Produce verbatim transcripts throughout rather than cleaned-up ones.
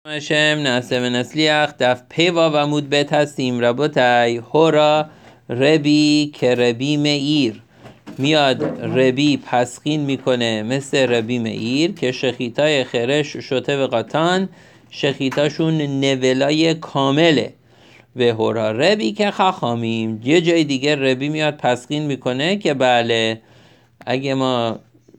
شم نعسه و نسلیخ دف پیوا و مود بت هستیم ربوتای هورا ربی که ربی مئیر میاد ربی پسخین میکنه مثل ربی مئیر که شخیتای خرش شوته و قطان شخیتاشون نولای کامله و هورا ربی که خخامیم. یه جای دیگه ربی میاد پسخین میکنه که بله اگه ما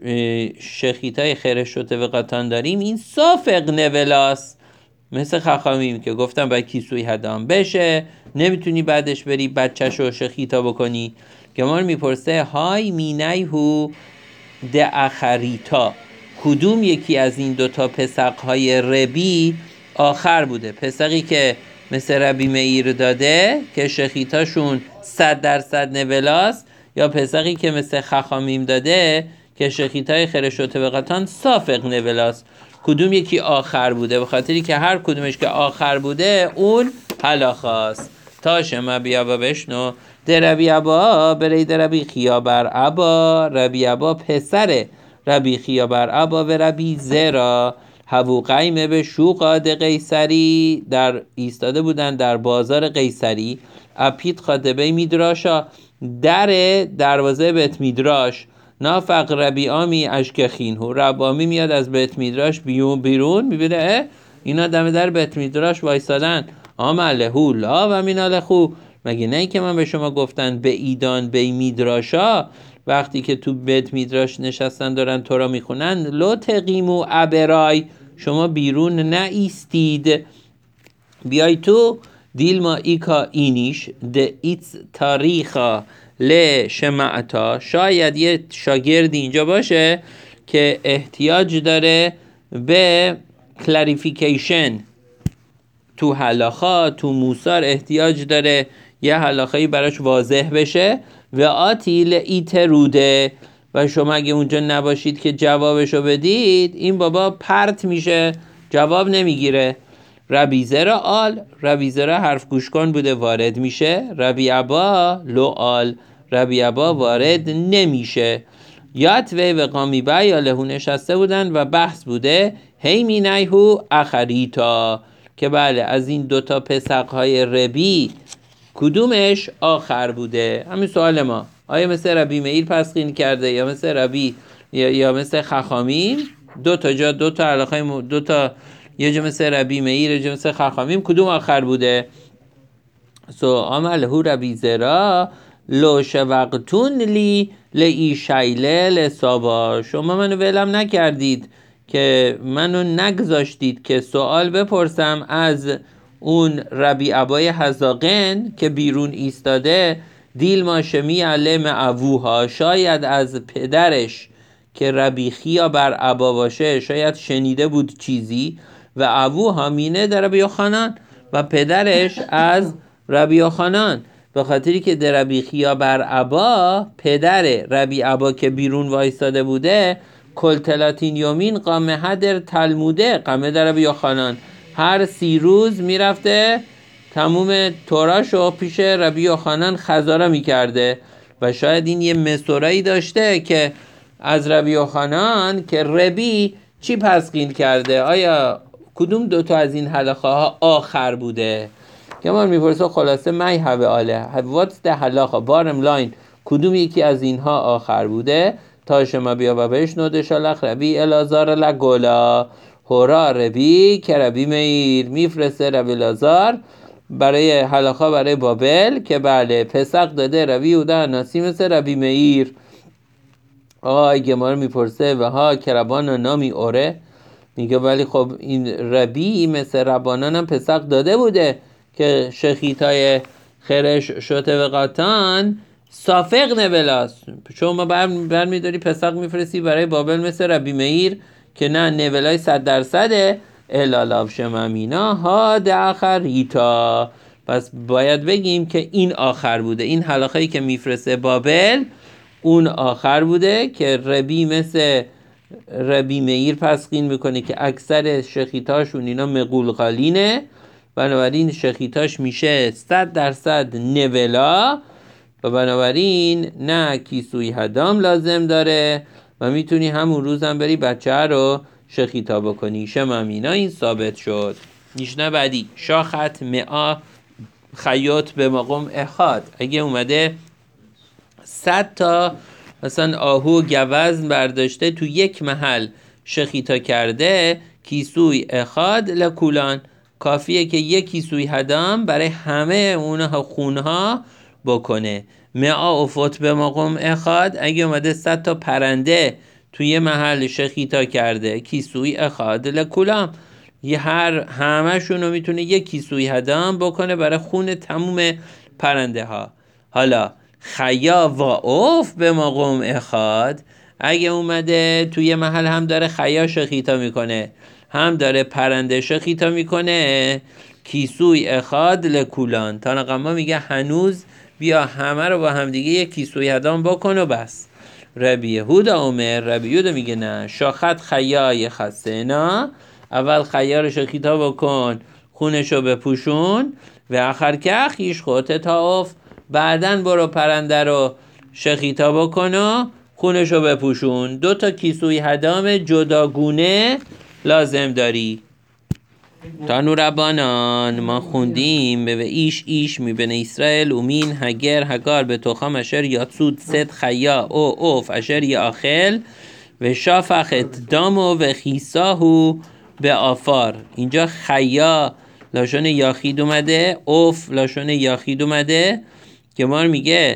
شخیتای خرش شوته و قطان داریم این صافق نولاست مثل خخامیم که گفتم باید کیسوی هدام بشه، نمیتونی بعدش بری بچه‌شو شخیتا بکنی. گمان میپرسه های مینیهو ده اخریتا، کدوم یکی از این دوتا پسقهای ربی آخر بوده؟ پسقی که مثل ربی مئیر داده که شخیتاشون صد درصد نولاست، یا پسقی که مثل خخامیم داده که شخیتای خرش و طبقاتان صافق نولاست؟ کدوم یکی آخر بوده؟ به خاطری که هر کدومش که آخر بوده اون هلاخاست. تا شما بیا و بشنو در ربی ابا برای در ربی خیابر ابا، ربی ابا پسر ربی خیابر ابا و ربی زرا هوو قیمه به شوقاد قیصری، در ایستاده بودن در بازار قیصری. اپیت خاطبه میدراشا، در دروازه بیت میدراش. نافق ربی آمی اشکخین هو، رب آمی میاد از بیت میدراش بیون بیرون میبینه اینا دم در بیت میدراش وایسادن. آمله هو لا و میناله خو، مگه نه که من به شما گفتن به ایدان به میدراشا وقتی که تو بیت میدراش نشستن دارن تو را میخونن لو تقیمو ابرای، شما بیرون نایستید. بیای تو دیل ما ایکا اینیش ده ایتس تاریخا ل شمعتا، شاید یه شاگردی اینجا باشه که احتیاج داره به کلاریفیکیشن تو هلاخا، تو موسار احتیاج داره یه هلاخایی براش واضح بشه. و آتی لئیت روده، و شما اگه اونجا نباشید که جوابشو بدید این بابا پرت میشه، جواب نمیگیره. ربی زرا آل، ربی زرا حرف گوش کن بوده وارد میشه. ربی ابا لو آل، ربی ابا وارد نمیشه. یات وی و قامی با یا لهو نشسته بودن و بحث بوده هی می نیهو اخریتا، که بله از این دوتا پسقهای ربی کدومش آخر بوده. همین سوال ما، آیا مثل ربی مئیر پسخین کرده یا مثل ربی یا, یا مثل خخامیم؟ دو تا جا دو تا علاقه دو تا، یه جا مثل ربی مئیر یه جا مثل خخامیم، کدوم آخر بوده؟ سو عمل هو ربی زرا لو شوقتون لی لی شیله لسابا، شما منو ولم نکردید که منو نگذاشتید که سوال بپرسم از اون ربی ابای حزاقن که بیرون ایستاده. دیل ما شمی علم ابوها، شاید از پدرش که ربی خیا بر ابا باشه شاید شنیده بود چیزی. و ابوها مینه در ربی خانان، و پدرش از ربی خانان، به خاطری که در ربی خیا بر ابا پدر ربی ابا که بیرون وایستاده بوده کلتلاتین یومین قامه هدر تلموده قامه در ربی خانان، هر سی روز میرفته تموم توراشو پیش ربی خانان خزارا میکرده. و شاید این یه مسورایی داشته که از ربی خانان که ربی چی پسخین کرده، آیا کدوم دوتا از این حلقه ها آخر بوده؟ که ما میپرسه خلاصه می هوه آله what's the حلقه بارم لاین، کدوم یکی از اینها آخر بوده؟ تا شما بیا و بشنو دشالخ ربی الازار لگولا هورا ربی که ربی مئیر، میفرسته ربی الازار برای حلقه برای بابل که بله پسق داده ربی اوده ناسی مثل ربی مئیر. آقای گمار میپرسه و ها کربان نامی اوره، میگه ولی خب این ربی مثل ربانان هم پسق داده بوده که شخیتای خرش شوته و قطان صافق نولاست. شما بر میداری پسق میفرستی برای بابل مثل ربی مئیر که نه نولای صد درصده. الالاف شمامینا ها ده آخریتا، پس باید بگیم که این آخر بوده. این حلقه‌ای که میفرسته بابل اون آخر بوده که ربی مثل ربی مئیر پسخین میکنه که اکثر شخیتاشون اینا مقولقالینه، بنابراین شخیتاش میشه صد درصد نولا و بنابراین نه کیسوی هدام لازم داره و میتونی همون روز هم بری بچه رو شخیتا بکنی. شما مینا این ثابت شد. میشنه بعدی شاخت مئا خیاط به مقام اخاد. اگه اومده صد تا مثلا آهو گوزن برداشته تو یک محل شخیتا کرده، کیسوی اخاد لکولان، کافیه که یک کیسوی هدام برای همه اونها خونها بکنه. مئا افوت به مقام اخاد، اگه اومده صد تا پرنده توی محل شخیتا کرده، کیسوی اخاد لکولان، یه هر همه‌شون رو میتونه یک کیسوی هدام بکنه برای خون تموم پرنده ها. حالا خیا و اوف به مقام اخاد، اگه اومده توی محل هم داره خیا شخیتا میکنه هم داره پرنده شخیتا میکنه، کیسوی اخاد لکولان، تانقما میگه هنوز بیا همه رو با هم دیگه یک کیسوی هدام بکن و بس. ربی یهودا عمر، ربی یهودا میگه نه، شاخت خیای خسینا، اول خیا رو شخیتا بکن خونشو بپوشون، و آخر که خیش خوته تاوف، بعدن برو پرنده رو شخیتا بکن و خونشو بپوشون. دو تا کیسوی هدام جداگونه لازم داری. تانو ربانان ما خوندیم به ایش ایش میبنه اسرائیل اومین هگر هگار به توخام اشر یاتسود ست خیا او اوف اشر یاخل و شافخت دامو و خیساهو به آفار. اینجا خیا لاشون یاخید اومده، اوف لاشون یاخید اومده که ما میگه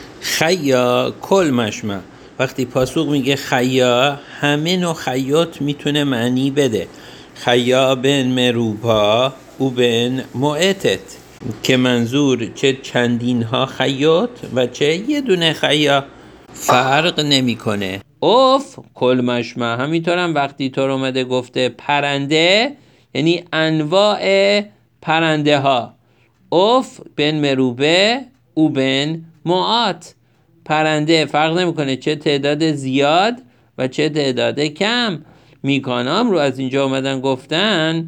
خیا کل مشمع. وقتی پاسوق میگه خیا همه نوع خیاط میتونه معنی بده. خیا بن مروبا او بن معتت، که منظور چه چندین ها خیاط و چه یه دونه خیا فرق نمیکنه. اوف کل مشمع همینطورم وقتی طور اومده گفته پرنده یعنی انواع پرنده ها. اوف بن مروبه او بن معات، پرنده فرق نمیکنه چه تعداد زیاد و چه تعداد کم. میکنم رو از اینجا اومدن گفتن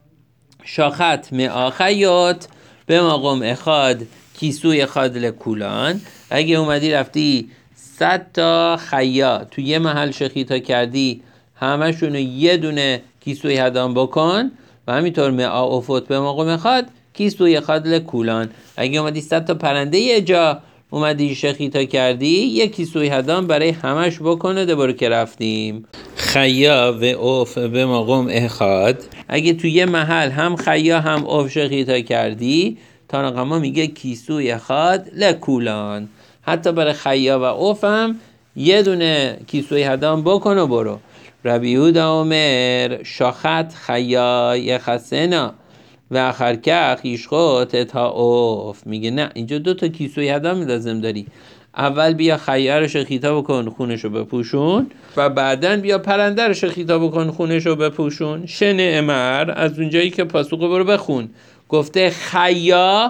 شاخت مئا خیاط به مقام اخاد کیسوی اخاد لکولان. اگه اومدی رفتی صد تا خیا تو یه محل شخیتا کردی، همشونو یه دونه کیسوی هدام بکن و همینطور مئا افوت به مقام اخاد کیسوی اخاد لکولان. اگه اومدی صد تا پرنده یه جا اومدی شخیتا کردی، یک کیسوی هدام برای همش بکنه. دوباره که رفتیم خیا و اوف به مقام اخاد، اگه تو یه محل هم خیا هم اوف شخیتا کردی، تانقما میگه کیسوی اخاد لکولان، حتی برای خیا و اوف هم یه دونه کیسوی هدام بکن و برو. ربی یهودا عمر شاخت خیا یخسنا و آخر که خیش خود تا اوف، میگه نه اینجا دو تا کیسوی هدام لازم داری. اول بیا خیا رو شخیتا بکن خونشو بپوشون و بعدن بیا پرنده رو شخیتا بکن خونشو بپوشون. شن امر از اونجایی که پاسوق برو بخون گفته خیا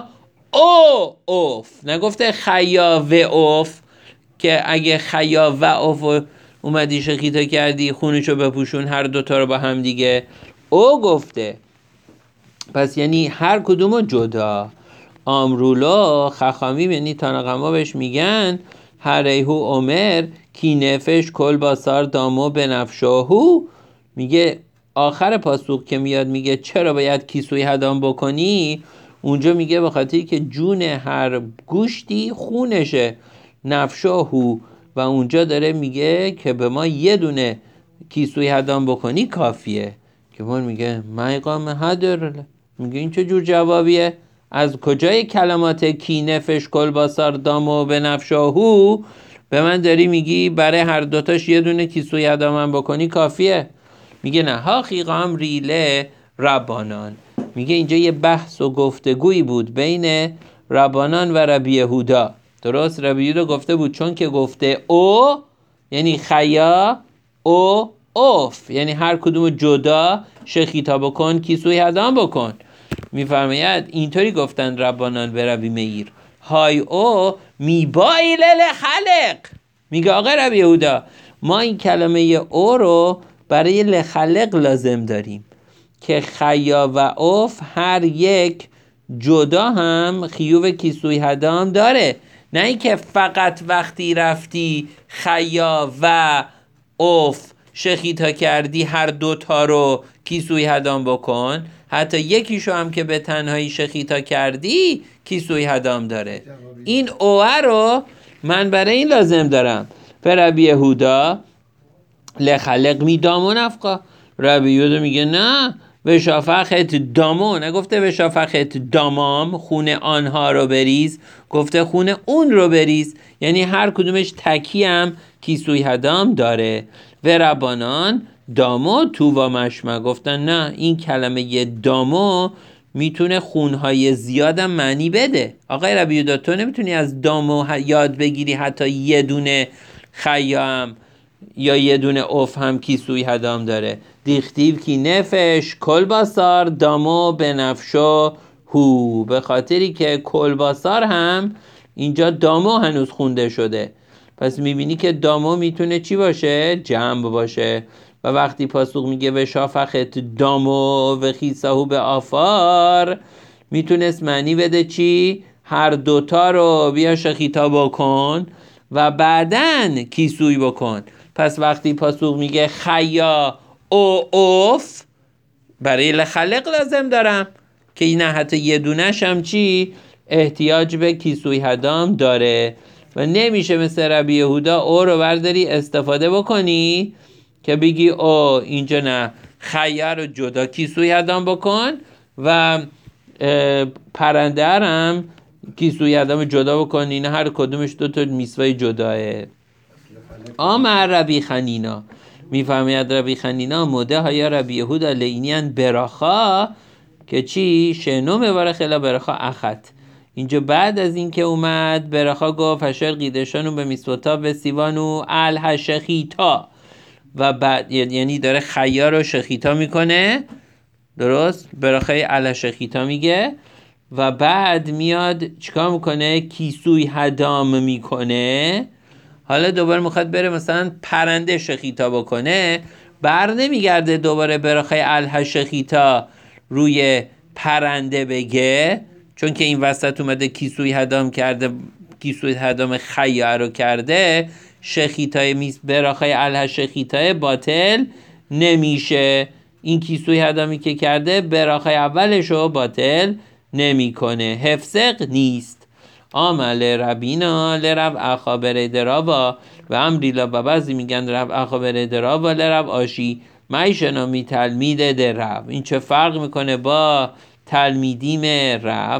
او اوف، نگفته خیا و اوف که اگه خیا و اوف اومدی شخیتا کردی خونشو بپوشون هر دوتا رو با هم دیگه. او گفته پس یعنی هر کدومو جدا. آمرولا خخامی یعنی تانقما بهش میگن هریهو عمر کی نفش کل باسار دامو بنفشاهو. میگه آخر پاسوق که میاد میگه چرا باید کیسوی هدام بکنی، اونجا میگه به خاطری که جون هر گوشتی خونشه نفشاهو، و اونجا داره میگه که به ما یه دونه کیسوی هدام بکنی کافیه. که ما میگه مایقام هدر، میگه این چه جور جوابیه؟ از کجای کلمات کی نفش کل باسار دامو به نفشاهو به من داری میگی برای هر دوتاش یه دونه کیسوی هدام بکنی کافیه؟ میگه نه ها خیقام ریله ربانان. میگه اینجا یه بحث و گفتگویی بود بین ربانان و ربی یهودا. درست ربی یهودا گفته بود چون که گفته او یعنی خیا، او اوف یعنی هر کدوم جدا شخیتا بکن کیسوی هدام بکن. میفرماید اینطوری گفتن ربانان به ربی مئیر های او میبایل لخلق. میگه آقا ربی یهودا ما این کلمه او رو برای لخلق لازم داریم که خیا و اوف هر یک جدا هم خیوب کیسوی هدام داره، نه اینکه فقط وقتی رفتی خیا و اوف شخیتا کردی هر دوتا رو کیسوی هدام بکن، حتی یکیشو هم که به تنهایی شخیتا کردی کیسوی هدام داره. این اوه رو من برای این لازم دارم. به ربی یهودا لخلق می دامو نفقا، ربی یهودا میگه نه، به شافخت دامو، نگفته به شافخت دامام، خون آنها رو بریز، گفته خون اون رو بریز، یعنی هر کدومش تکی هم کیسوی هدام داره. و ربانان دامو تو و مشمع، گفتن نه، این کلمه یه دامو میتونه خونهای زیادم معنی بده. آقای ربی یهودا تو نمیتونی از دامو یاد بگیری حتی یه دونه خیام یا یه دونه اوف هم کیسوی هدام داره. دیختیو کی نفش کلباسار دامو بنفشو هو، به خاطری که کلباسار هم اینجا دامو هنوز خونده شده، پس میبینی که دامو میتونه چی باشه؟ جمع باشه. و وقتی پاسوق میگه و شافخت دامو و خیساهو به آفار، میتونست معنی بده چی؟ هر دوتا رو بیا شخیتا بکن و بعدن کیسوی بکن. پس وقتی پاسوق میگه خیا او اوف، برای لخلق لازم دارم که این حتی یه دونش هم چی؟ احتیاج به کیسوی هدام داره. و نمیشه مثل ربی یهودا او رو برداری استفاده بکنی که بگی او اینجا نه، خیا رو جدا کیسوی هدام بکن و پرنده هم کیسوی هدام جدا بکن، این هر کدومش دو تا میسوای جداه. آمر ربی خنینا، میفهمید ربی خنینا مده های ربی یهودا لینیان براخا که چی؟ شنو مبارخ الا براخا اخت. اینجا بعد از این که اومد براخا گفت هشر قیدشانو به میسوتا به سیوانو الهشخیتا، و بعد یعنی داره خیا رو شخیتا میکنه، درست؟ براخای الهشخیتا میگه و بعد میاد چیکار میکنه؟ کیسوی هدام میکنه. حالا دوباره میخواد بره مثلا پرنده شخیتا بکنه، بر نمیگرده دوباره براخای الهشخیتا روی پرنده بگه، چون که این وسط اومده کیسوی هدام کرده، کیسوی هدام خیا رو کرده، شخیتای میز براخای الهشخیتا باطل نمیشه. این کیسوی هدامی که کرده براخای اولش رو باطل نمیکنه، حفظق نیست. آمل ربینا لرب اخابر درابا و امریلا و بعضی میگن رب اخابر درابا لرب آشی میشنا می تلمید درب. این چه فرق میکنه با تلمیدیم رب؟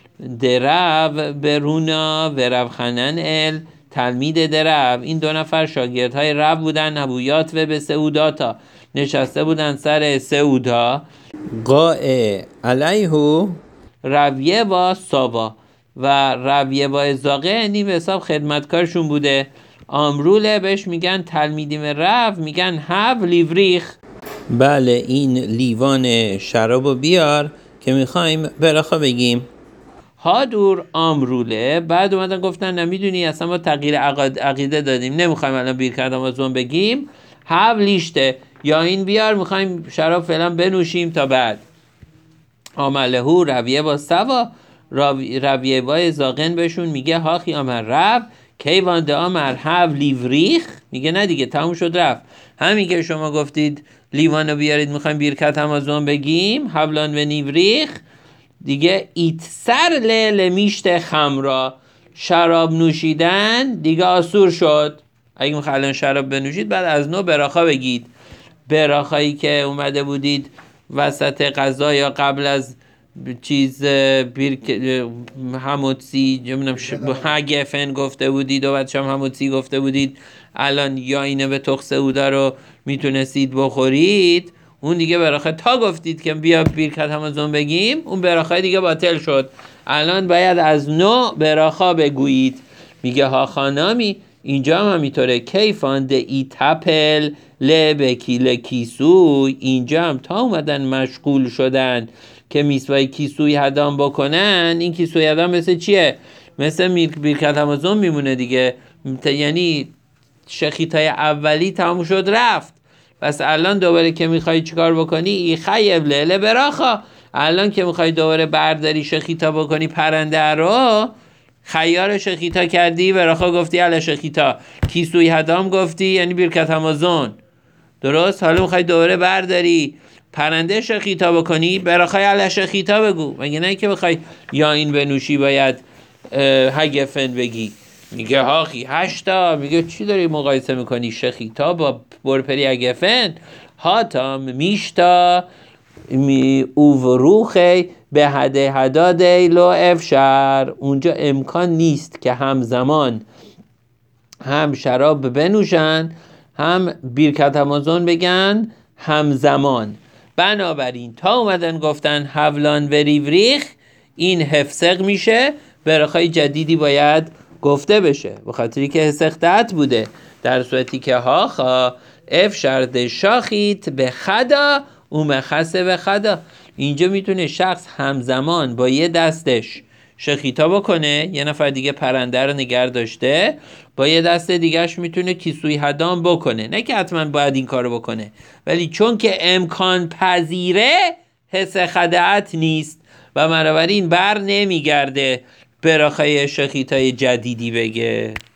درب برونا و رب خنن ال تلمید درب، این دو نفر شاگردهای رب بودن، نبویات و به سعوداتا، نشسته بودن سر سعودا. قائع علیهو رویه با ساوا، و رویه با ازاقه یعنی به حساب خدمتکارشون بوده. آمروله بهش میگن تلمیدیم رب، میگن هاو لیوریخ، بله این لیوان شرابو بیار که میخوایم براخا بگیم. ها دور آمروله، بعد اومدن گفتن نمیدونی اصلا ما تغییر عقیده دادیم، نمیخوایم الان بیرکت آمازون بگیم، هاو لیشته، یا این بیار میخوایم شراب فعلا بنوشیم تا بعد. آملهو رویه با سوا، رویه با زاغن بهشون میگه هاخی آمر رب کیوانده آمر هاو لیوریخ، میگه نه دیگه تموم شد رفت، همین که شما گفتید لیوانو بیارید میخوایم بیرکت آمازون بگیم هاولان و نیوریخ، دیگه ایت سر ل میشت خمرا، شراب نوشیدن دیگه آسور شد. اگه میخواید الان شراب بنوشید بعد از نو براخا بگید. براخایی که اومده بودید وسط غذا یا قبل از چیز هموتسی هگفن گفته بودید و بعدش هم هموتسی گفته بودید، الان یا اینه به تخ سعودا رو میتونستید بخورید، اون دیگه براخه تا گفتید که بیا بیرکت همازون بگیم اون براخه دیگه باطل شد، الان باید از نو براخا بگویید. میگه ها خانامی، اینجا هم همینطوره، کیفان ده ای تپل لبکی لکیسوی، اینجا هم تا اومدن مشغول شدن که میسوای کیسوی هدام بکنن. این کیسوی هدام مثل چیه؟ مثل بیرکت همازون میمونه دیگه، یعنی شخیتای اولی تموم شد رفت، پس الان دوباره که میخوای چیکار بکنی؟ ای خیب لیله براخا، الان که میخوای دوباره برداری شخیتا بکنی پرنده رو، خیار شخیتا کردی براخا گفتی اله شخیتا، کیسوی هدام گفتی یعنی بیرکت همازون، درست؟ حالا میخوای دوباره برداری پرنده شخیتا بکنی، براخای علی شخیتا بگو، مگه نه که بخوای یا این بنوشی باید هگفن بگی. میگه هاخی هشتا، میگه چی داری مقایسه میکنی شخیتا با برپری هگفن؟ هاتام میشتا می اووروخی به هده هداده لو افشر، اونجا امکان نیست که همزمان هم شراب بنوشن هم بیرکت همازون بگن همزمان. بنابراین تا اومدن گفتن حولان وریوریخ، این هفسق میشه، برخای جدیدی باید گفته بشه، به خاطری که هسختت بوده. در صورتی که هاخا افشر ده شاخیت به خدا او مخصه به خدا، اینجا میتونه شخص همزمان با یه دستش شخیتا بکنه، یه نفر دیگه پرنده رو نگر داشته، با یه دست دیگهش میتونه کیسوی هدام بکنه، نه که حتما باید این کارو بکنه، ولی چون که امکان پذیره حس خدعت نیست و بنابراین بر نمیگرده براخای شخیتای جدیدی بگه.